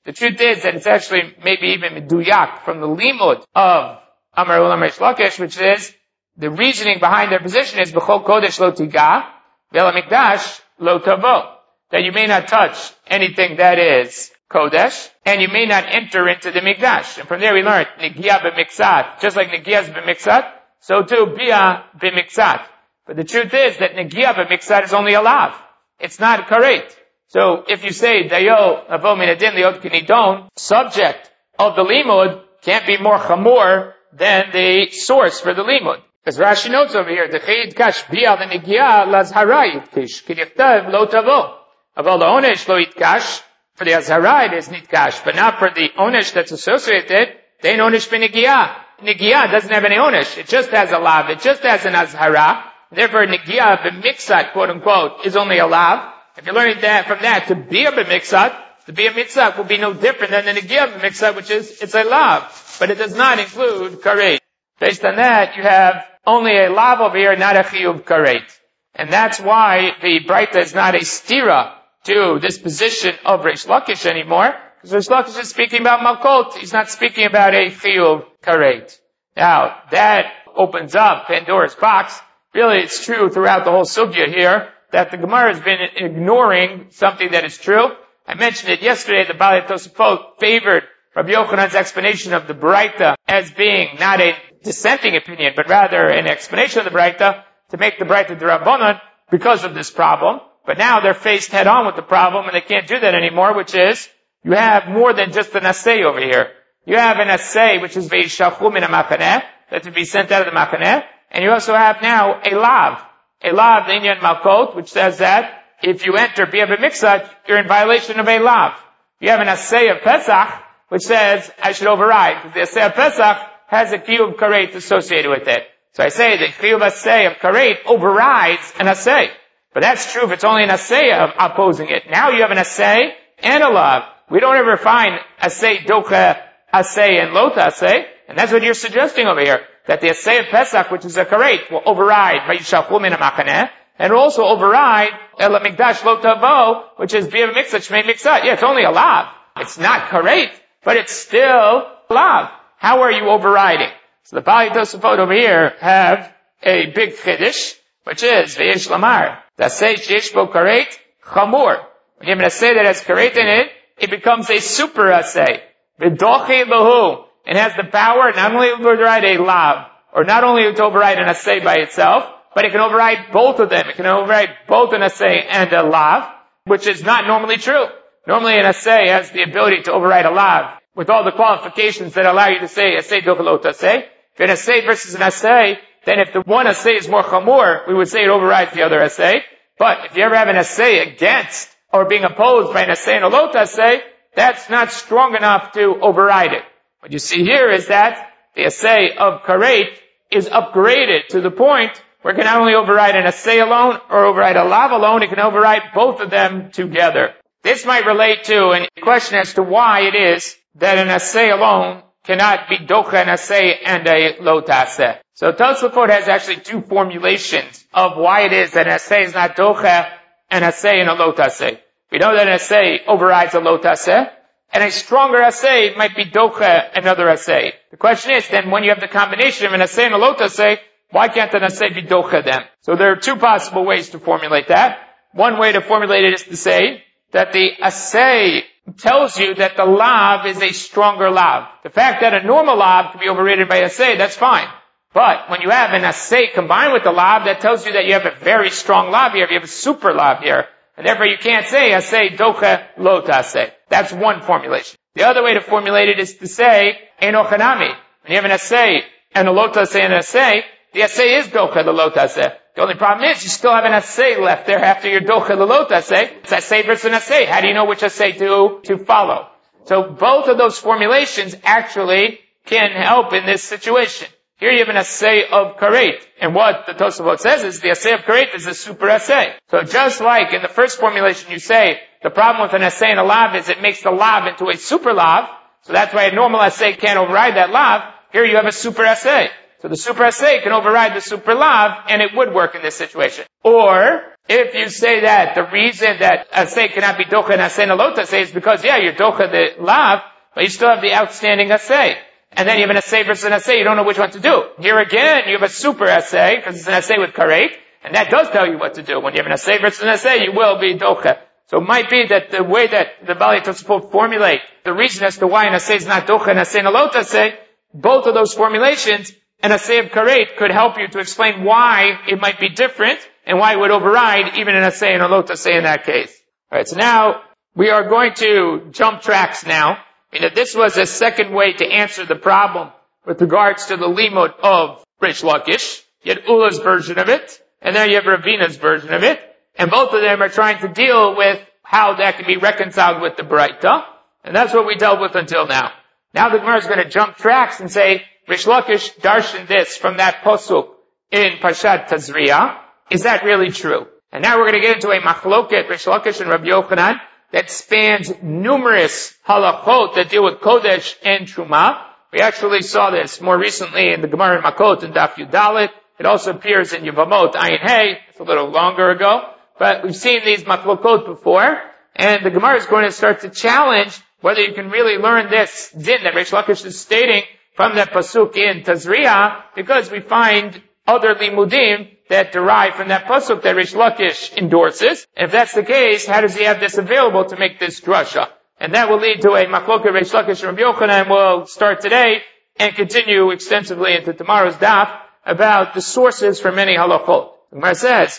Speaker 1: The truth is that it's actually maybe even meduyak from the limud of Amar Ulam Reish Lakish, which is the reasoning behind their position is b'chol kodesh lo tiga, ve'el hamikdash lo tavo, that you may not touch anything that is kodesh, and you may not enter into the mikdash. And from there we learned negia b'miksat, just like negia is b'miksat, so too bia b'miksat. But the truth is that negia b'miksat is only a lav. It's not karet. So if you say dayo avo min adin liot kinidon, subject of the limud can't be more chamor than the source for the limud. As Rashi notes over here, the chayid kash bia the negia lazhara yitkish k'nichtav lo tavo. Aval the onesh lo yitkash, for the azhara it is nitkash, but not for the onesh that's associated. They onesh b'negia. Negia doesn't have any onesh. It just has a lav. It just has an azhara. Therefore, negia b'miksat, quote unquote, is only a lav. If you're learning that from that to be a b'miksat, the be a miksat will be no different than the negia b'miksat, which is, it's a lav. But it does not include karet. Based on that, you have only a lav over here, not a chiyuv karet. And that's why the Braita is not a stira to this position of Reish Lakish anymore, because Reish Lakish is speaking about malkot. He's not speaking about a chiyuv karet. Now, that opens up Pandora's box. Really, it's true throughout the whole sugya here that the Gemara has been ignoring something that is true. I mentioned it yesterday. The Balei Tosafot favored Rabbi Yochanan's explanation of the Braita as being not a dissenting opinion, but rather an explanation of the Braita to make the Braita d'Rabbanan because of this problem. But now they're faced head on with the problem, and they can't do that anymore, which is you have more than just an assay over here. You have an assay which is ve'ishalchu min ha'machaneh, that to be sent out of the machaneh. And you also have now a lav, the Inyan Malkot, which says that if you enter Bia B'miksat, you're in violation of a lav. You have an assay of Pesach, which says I should override, because the assay of Pesach has a chiyuv karet associated with it. So I say the chiyuv assay of karet overrides an assay. But that's true if it's only an assay of opposing it. Now you have an assay and a lav. We don't ever find assay docha assay and lota assay, and that's what you're suggesting over here. That the assay of Pesach, which is a karet, will override Vayishalchu min ha'machaneh, and also override El HaMikdash Lo Tavo, which is Bia B'miksat Shmei Miksat. Yeah, it's only a lav. It's not karet, but it's still lav. How are you overriding? So the Balei Tosafot over here have a big chiddush, which is V'yesh Lamar. The assay sheyesh bo karet, chamur. When you have an assay that has karet in it, it becomes a super assay. V'dochi lahu. It has the power not only to override a lav, or not only to override an assay by itself, but it can override both of them. It can override both an assay and a lav, which is not normally true. Normally an assay has the ability to override a lav with all the qualifications that allow you to say assay dochalot assay. If an assay versus an assay, then if the one assay is more chamur, we would say it overrides the other assay. But if you ever have an assay against or being opposed by an assay and a lot assay, that's not strong enough to override it. What you see here is that the assay of karet is upgraded to the point where it can not only override an assay alone or override a lav alone, it can override both of them together. This might relate to a question as to why it is that an assay alone cannot be docha an assay and a lo taseh. So Tosafot has actually two formulations of why it is that an assay is not docha an assay and a lo taseh. We know that an assay overrides a lo taseh, and a stronger assay might be docha another assay. The question is then, when you have the combination of an assay and a lo taseh, why can't an assay be docha them? So there are two possible ways to formulate that. One way to formulate it is to say that the assay tells you that the lav is a stronger lav. The fact that a normal lav can be overridden by assay, that's fine. But when you have an assay combined with the lav, that tells you that you have a very strong lav here, you have a super lav here. And therefore you can't say assay docha lo taseh. That's one formulation. The other way to formulate it is to say eno chanami. When you have an assay and a lo taseh and an assay, the assay is docha the lo taseh. The only problem is you still have an assay left there after your docha the lo taseh. It's assay versus an assay. How do you know which assay to follow? So both of those formulations actually can help in this situation. Here you have an assay of karet. And what the Tosafot says is the assay of karet is a super assay. So just like in the first formulation you say, the problem with an assay and a lav is it makes the lav into a super lav. So that's why a normal assay can't override that lav. Here you have a super assay. So the super assay can override the super lav, and it would work in this situation. Or, If you say that the reason that asay cannot be docha and asay nalot asay is because, you're docha the lav, but you still have the outstanding asay. And then you have an asay versus an asay, you don't know which one to do. Here again, you have a super asay, because it's an asay with karet, and that does tell you what to do. When you have an asay versus an asay, you will be docha. So it might be that the way that the Bali Tosafot formulate the reason as to why an asay is not docha and asay nalot asay, both of those formulations, an asay of karet could help you to explain why it might be different and why it would override even an asay and a lot asay in that case. Alright, so now we are going to jump tracks now. This was a second way to answer the problem with regards to the limud of Reish Lakish. You had Ula's version of it, and then you have Ravina's version of it, and both of them are trying to deal with how that can be reconciled with the Braita, and that's what we dealt with until now. Now the Gemara is going to jump tracks and say, Reish Lakish darshan this from that posuk in Parshat Tazria. Is that really true? And now we're going to get into a machloket, Reish Lakish and Rabbi Yochanan, that spans numerous halachot that deal with Kodesh and Truma. We actually saw this more recently in the Gemara in Makot and Daf Yudalit. It also appears in Yevamot Ayin Hey. It's a little longer ago. But we've seen these machlokot before. And the Gemara is going to start to challenge whether you can really learn this din that Reish Lakish is stating from that pasuk in Tazria, because we find other limudim that derive from that pasuk that Reish Lakish endorses. And if that's the case, how does he have this available to make this drasha? And that will lead to a machloket Reish Lakish and Rabbi Yochanan. We'll start today and continue extensively into tomorrow's daf about the sources for many halachot. The Gemara says,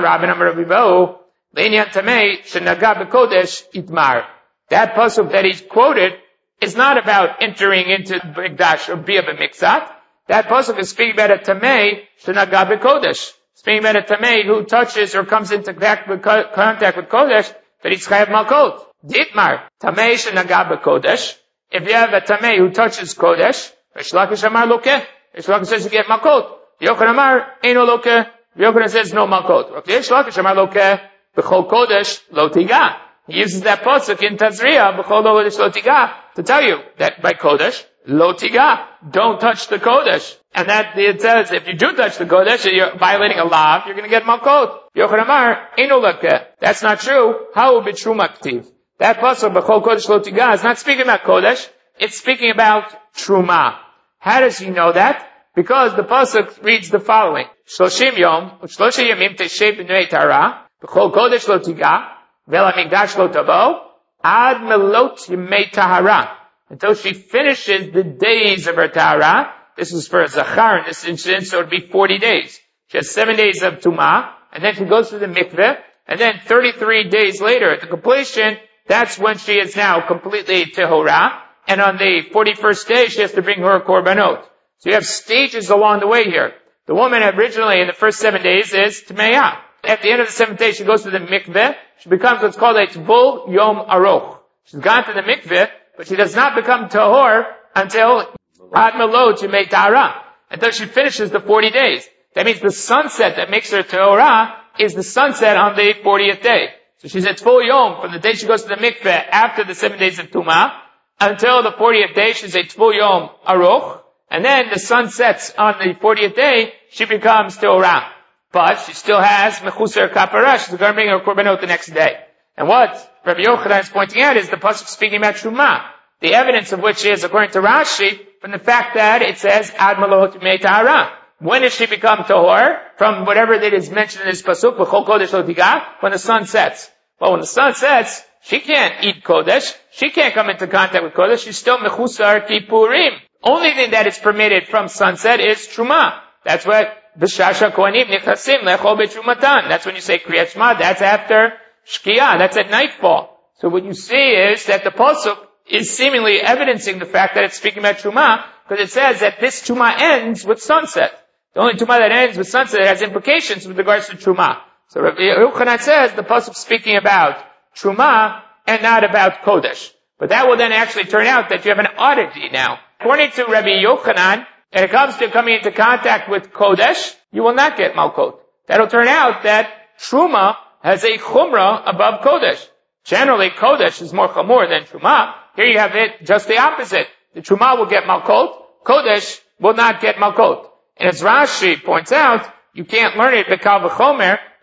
Speaker 1: that pasuk that he's quoted is not about entering into Mikdash or Bia b'Mikzat. That pasuk is speaking about a Tamei shenaga b'Kodesh. Speaking about a Tamei who touches or comes into contact with Kodesh, that he's chayav malkot. Ditmar, Tamei shenaga b'Kodesh. If you have a Tamei who touches Kodesh, Reish Lakish amar lokeh. Reish Lakish says you get malkot. Yochanan amar eino lokeh. Yochanan says no malkot. Reish Lakish amar lokeh b'chol Kodesh lo tiga. He uses that pasuk in Tazria, b'chol Kodesh lo tiga, to tell you that by Kodesh, lo tiga, don't touch the Kodesh. And that it says, if you do touch the Kodesh, you're violating a law, you're going to get malkot. Yochanan amar eino lokeh. That's not true. How will be true maktiv? That pasuk, b'chol Kodesh lo tiga, is not speaking about Kodesh. It's speaking about Truma. How does he know that? Because the pasuk reads the following: Shloshim yom, u'shlosha yamim teshei b'nei tara, b'chol Kodesh lo tiga, ve'la migdash lo tavo, ad melot yemei tahara. Until she finishes the days of her tahara. This is for a zachar in this incident, so it would be 40 days. She has 7 days of tumah, and then she goes to the mikveh, and then 33 days later, at the completion, that's when she is now completely tehorah, and on the 41st day, she has to bring her korbanot. So you have stages along the way here. The woman originally in the first 7 days is Tmeya. At the end of the 7th day, she goes to the mikveh. She becomes what's called a Tvul Yom Aroch. She's gone to the mikveh, but she does not become Tahor until Ad Melot Yemei Tahara, until she finishes the 40 days. That means the sunset that makes her Tahorah is the sunset on the 40th day. So she's at Tvul Yom from the day she goes to the mikveh after the 7 days of Tumah until the 40th day. She's a Tvul Yom Aroch. And then the sun sets on the 40th day, she becomes Teorah. But she still has Mechusar Kapara, she's going to bring her Korbanot the next day. And what Rabbi Yochanan is pointing out is the pasuk speaking about Truma. The evidence of which is, according to Rashi, from the fact that it says, Ad Malot Yemei Tahara. When does she become Tahor? From whatever that is mentioned in this pasuk, B'chol Kodesh Lo Tiga, when the sun sets. Well, when the sun sets, she can't eat Kodesh. She can't come into contact with Kodesh. She's still Mechusar Kippurim. Only thing that is permitted from sunset is Truma. That's what B'shasha Kohanim Nichasim Lechol B'Trumatan. That's when you say Kriyat Shema. That's after Shkia. That's at nightfall. So what you see is that the pasuk is seemingly evidencing the fact that it's speaking about Truma, because it says that this Truma ends with sunset. The only Truma that ends with sunset has implications with regards to Truma. So Rabbi Yochanan says the pasuk is speaking about Truma and not about Kodesh. But that will then actually turn out that you have an oddity now. According to Rabbi Yochanan, when it comes to coming into contact with Kodesh, you will not get Malkot. That'll turn out that Truma has a Chumrah above Kodesh. Generally, Kodesh is more Chamur than Truma. Here you have it just the opposite. The Truma will get Malkot, Kodesh will not get Malkot. And as Rashi points out, you can't learn it B'Kal V'Chomer,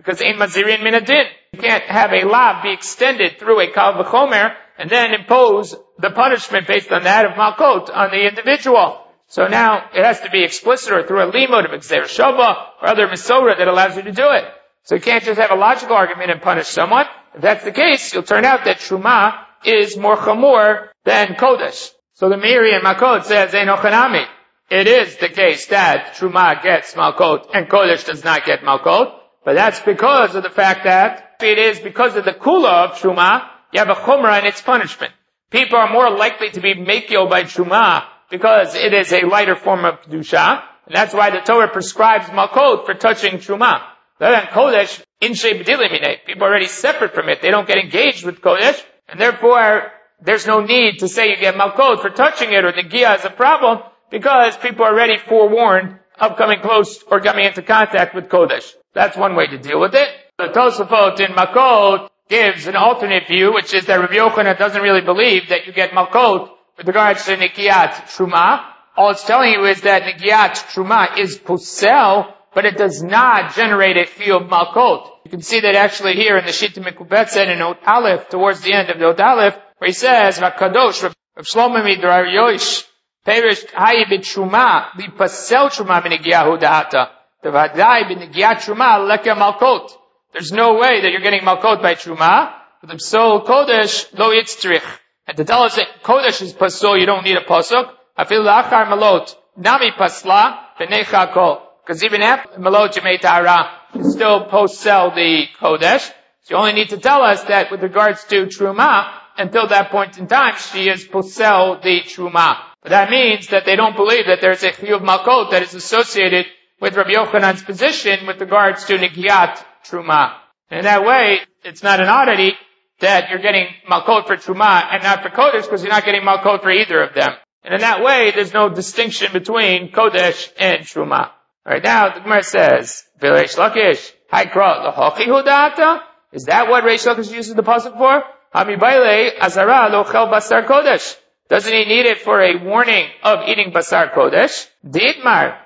Speaker 1: because ein mazirin min adin. You can't have a lav be extended through a kal v'chomer and then impose the punishment based on that of malkot on the individual. So now it has to be explicit or through a limud of Gzeir Shava or other Misorah that allows you to do it. So you can't just have a logical argument and punish someone. If that's the case, you'll turn out that Truma is more chamor than Kodesh. So the Meiri and Makot says, Einochanami. It is the case that Truma gets Malkot and Kodesh does not get Malkot. But that's because of the fact that it is because of the Kula of Truma, you have a chumrah in its punishment. People are more likely to be mekil by Truma because it is a lighter form of Kedusha. And that's why the Torah prescribes Malkot for touching Truma. Then Kodesh, Inshe B'dilimine. People are already separate from it. They don't get engaged with Kodesh. And therefore, there's no need to say you get Malkot for touching it or the Gia is a problem because people are already forewarned of coming close or coming into contact with Kodesh. That's one way to deal with it. The Tosafot in Makot gives an alternate view, which is that Rabbi Yochanan doesn't really believe that you get Malkot with regards to Nikiat Truma. All it's telling you is that Nikiat Truma is Pusel, but it does not generate a feel of Malkot. You can see that actually here in the Shita Mekubetzet in Ot Aleph, towards the end of the Ot Aleph, where he says, Vakadosh, Rav Shlomo Midrar Yoish, Perish Hayi B'Truma, Lipasel Truma B'Nigiyahu Da'ata, Tevadai B'Nigiat Truma, Leke Malkot. There's no way that you're getting Malkot by Truma, but the Psol Kodesh, Lo Yitztrich. And to tell us that Kodesh is Pasol, you don't need a Pasuk. Afil Lachar Malot, Nami Pasla, B'Necha Kol. Because even after Malot Yemei Ta'ara, you still post-sell the Kodesh. So you only need to tell us that with regards to Truma, until that point in time, she is post-sell the Truma. But that means that they don't believe that there's a Chiyuv Malkot that is associated with Rabbi Yochanan's position with regards to Nikiat Truma. And in that way, it's not an oddity that you're getting Malkot for Truma and not for Kodesh because you're not getting Malkot for either of them. And in that way, there's no distinction between Kodesh and Truma. Alright, now the Gemara says, Reish Lakish, Haikra L'Hochi Hudata? Is that what Reish Lakish uses the pasuk for? Hamibayle Azara Lochel Basar Kodesh. Doesn't he need it for a warning of eating Basar Kodesh? Di'itmar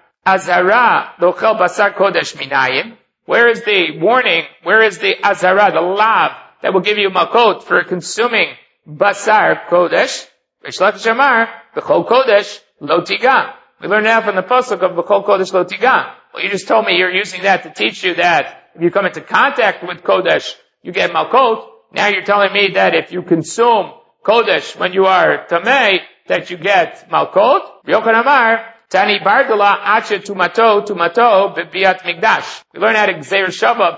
Speaker 1: Azara Lochel Basar Kodesh Minayim. Where is the warning? Where is the Azara, the lav, that will give you Malkot for consuming Basar Kodesh? Reish Lakish Amar, B'chol Kodesh Lo Tiga. We learn now from the pasuk of B'chol Kodesh Lo Tiga. Well, you just told me you're using that to teach you that if you come into contact with Kodesh, you get Malkot. Now you're telling me that if you consume Kodesh when you are Tamei, that you get Malkot. Yochanan Amar, Tani Bardala Ache Tumato Bebiat Mikdash. We learn how to Gzeir Shava of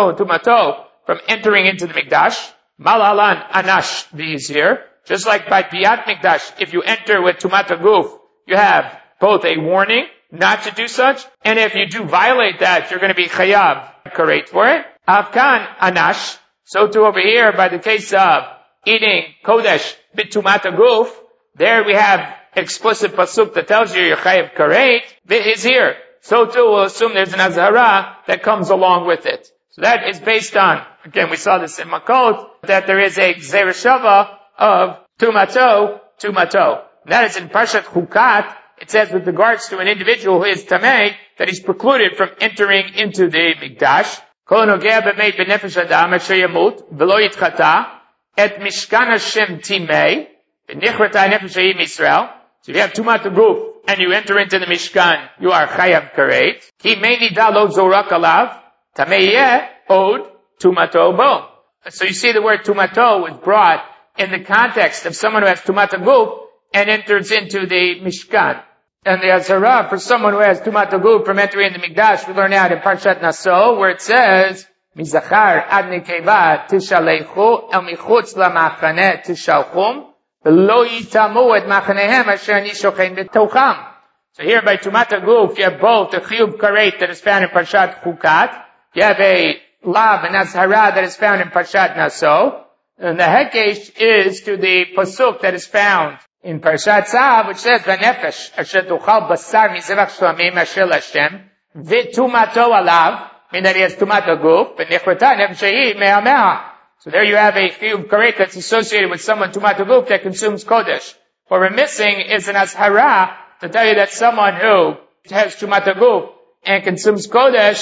Speaker 1: Tumato from entering into the Mikdash. Malalan Anash these here. Just like by Biat Mikdash, if you enter with Tumata Guf, you have both a warning not to do such, and if you do violate that, you're going to be chayav karet for it. Afkan Anash. So too over here, by the case of eating Kodesh Bitumata Guf, there we have explicit pasuk that tells you you're chayav karet. Is here. So too we'll assume there's an azhara that comes along with it. So that is based on, again we saw this in Makot, that there is a Gzeir Shava of Tumato. That is in Parshat Chukat. It says with regards to an individual who is Tamei, that he's precluded from entering into the Mikdash. Kol nogea b'meit b'nefesh adam asher yamut v'lo yitchata et mishkan Hashem timei v'nichrata nefesh ha'im Yisrael. So if you have Tumat Guf and you enter into the Mishkan, you are chayav karet. Ki mei nida lo zorak alav tamei yeh od Tumato bo. So you see the word Tumato was brought in the context of someone who has Tumat Guf and enters into the Mishkan. And the Azara for someone who has Tumat Guf from entering the Mikdash, we learn out in Parshat Naso, where it says, Mizachar ad nekeva tishalechu el michutz lamachane tishalchum v'lo yitamu et machanehem asher ani shochen b'tocham. So here by Tumat Guf, you have both the Chiyuv Karet that is found in Parshat Chukat, you have a Lav and Azara that is found in Parshat Naso, and the Hekesh is to the pasuk that is found in Parshat Tzav, which says, "V'nefesh asher tuchal basar mizevach shlamim asher Hashem v'tumato alav," meaning that he has tumato guf, v'nichrata nefesh me'amea. So there you have a chiyuv karet that's associated with someone tumato guf that consumes kodesh. What we're missing is an azhara to tell you that someone who has tumato guf and consumes kodesh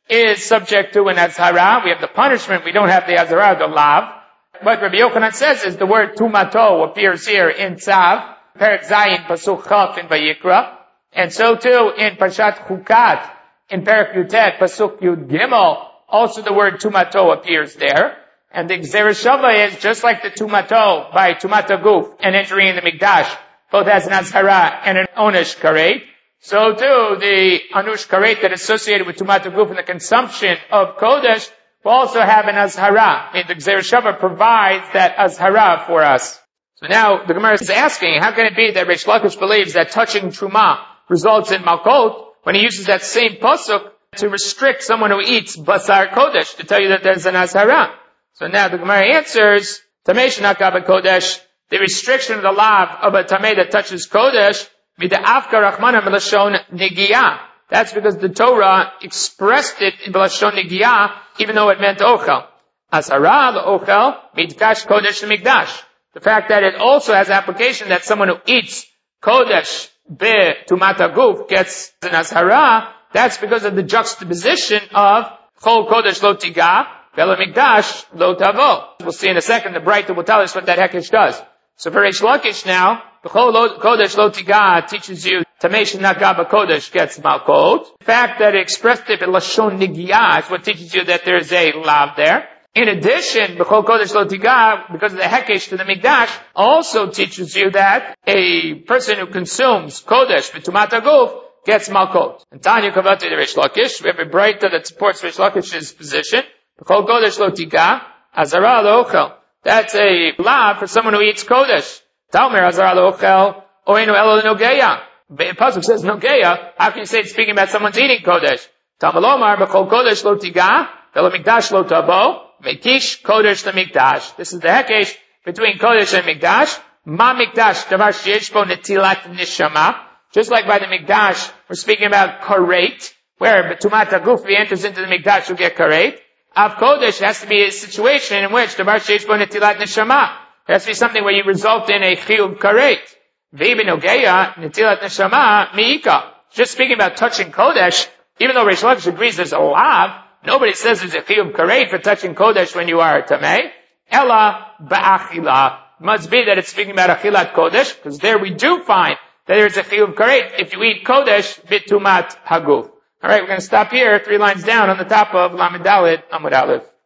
Speaker 1: is subject to an azhara. We have the punishment. We don't have the azhara, the lav. What Rabbi Yochanan says is the word tumato appears here in Tzav, Perek Zayin, Pasuk Chaf in Vayikra, and so too in Parshat Chukat, in Perek Yutet, Pasuk Yud Gimel, also the word tumato appears there. And the Gzera Shava is just like the tumato by tumata guf and entering in the Mikdash, both has an azhara and an onush karet. So too, the anush karet that is associated with tumata guf and the consumption of kodesh will also have an azhara. The Gzera Shava provides that azhara for us. So now the Gemara is asking, how can it be that Reish Lakish believes that touching truma results in malkot when he uses that same pasuk to restrict someone who eats basar kodesh to tell you that there's an azhara? So now the Gemara answers, Tamei shenaka b'kodesh, the restriction of the lav of a tamei that touches kodesh, mida'afka rachmana melashon negiyah. That's because the Torah expressed it in melashon negiyah, even though it meant ochel. Azhara l'ochel, midkash kodesh l'mikdash. The fact that it also has application that someone who eats kodesh be'tumata guf gets an azhara, that's because of the juxtaposition of chol kodesh lo tigah, Velo Mikdash lo tavo. We'll see in a second. The Braita will tell us what that hekesh does. So for Reish Lakish now, B'chol Kodesh lo tigah teaches you Tamei shenaka b'kodesh gets malkot. The fact that it expressed it in lashon nigiyah is what teaches you that there is a lav there. In addition, B'chol Kodesh lo tigah, because of the hekesh to the Mikdash, also teaches you that a person who consumes kodesh b'tumat haguf gets malkot. And Tanya Kavati the Reish Lakish, we have a Braita that supports Reish Lakish's position. B'chol kodesh lo tigah, azhara lo ochel. That's a lav for someone who eats kodesh. Talmer azhara lo ochel, oinu elo nogeya. The pasuk says nogeya. How can you say it's speaking about someone's eating kodesh? Talmud lomar b'chol kodesh lo tigah, velo mikdash lo tavo, mekish kodesh le mikdash. This is the hekesh between kodesh and mikdash. Ma mikdash davar sheyesh bo netilat nishama. Just like by the mikdash, we're speaking about karet, where tumat haguf enters into the mikdash, you get karet. Av kodesh has to be a situation in which davar sheish bo netilat neshama. It has to be something where you result in a chiyuv karet. V'ibn ogeya netilat neshama miika. Just speaking about touching kodesh, even though Reish Lakish agrees there's a lav, nobody says there's a chiyuv karet for touching kodesh when you are tamei. Ella ba'achila. Must be that it's speaking about achilat kodesh, because there we do find that there's a chiyuv karet if you eat kodesh bitumat haguf. Alright, we're going to stop here, 3 lines down on the top of Lamed Daled Amud Aleph.